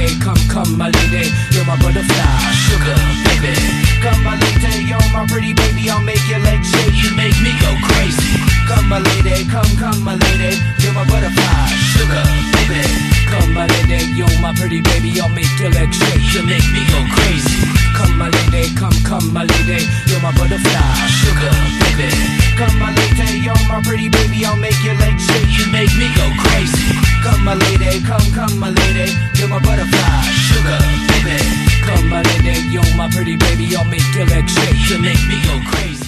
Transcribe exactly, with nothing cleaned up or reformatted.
lady, come, come, my lady, you're my butterfly, sugar, baby. Come, my lady, you're my pretty baby, I'll make your legs shake, you make me go crazy. Come, my lady, come, come, my lady, you're my butterfly, sugar, baby. Come, my lady, you're my pretty baby, I'll make your legs shake, you make me go crazy. Come, my lady, come, come, my lady, you're my butterfly, sugar, baby. Come, my lady, you're my pretty baby, I'll make your legs shake, you make me go crazy. Come, my lady, come, come, my lady, you're my butterfly, sugar, baby. Come, my lady, you're my pretty baby, I'll make your legs shake, you make me go crazy.